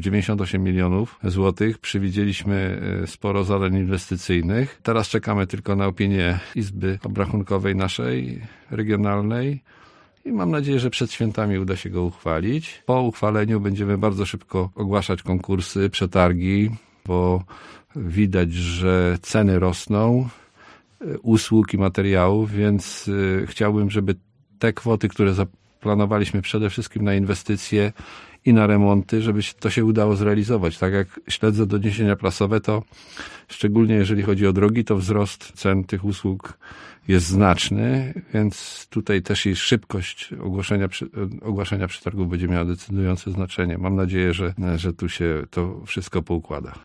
98 milionów złotych. Przewidzieliśmy sporo zadań inwestycyjnych. Teraz czekamy tylko na opinię Izby Obrachunkowej naszej, regionalnej. I mam nadzieję, że przed świętami uda się go uchwalić. Po uchwaleniu będziemy bardzo szybko ogłaszać konkursy, przetargi, bo widać, że ceny rosną, usług i materiałów, więc chciałbym, żeby te kwoty, które zaplanowaliśmy przede wszystkim na inwestycje i na remonty, żeby to się udało zrealizować. Tak jak śledzę doniesienia prasowe, to szczególnie jeżeli chodzi o drogi, to wzrost cen tych usług jest znaczny, więc tutaj też i szybkość ogłaszania przetargów będzie miała decydujące znaczenie. Mam nadzieję, że tu się to wszystko poukłada.